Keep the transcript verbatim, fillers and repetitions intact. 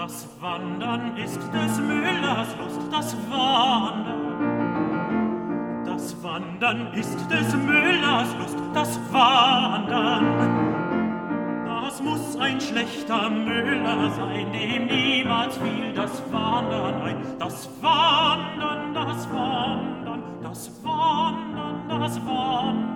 Das Wandern ist des Müllers Lust, das Wandern. Das Wandern ist des Müllers Lust, das Wandern. Das muss ein schlechter Müller sein, dem niemals fiel das Wandern ein. Das Wandern, das Wandern, das Wandern, das Wandern.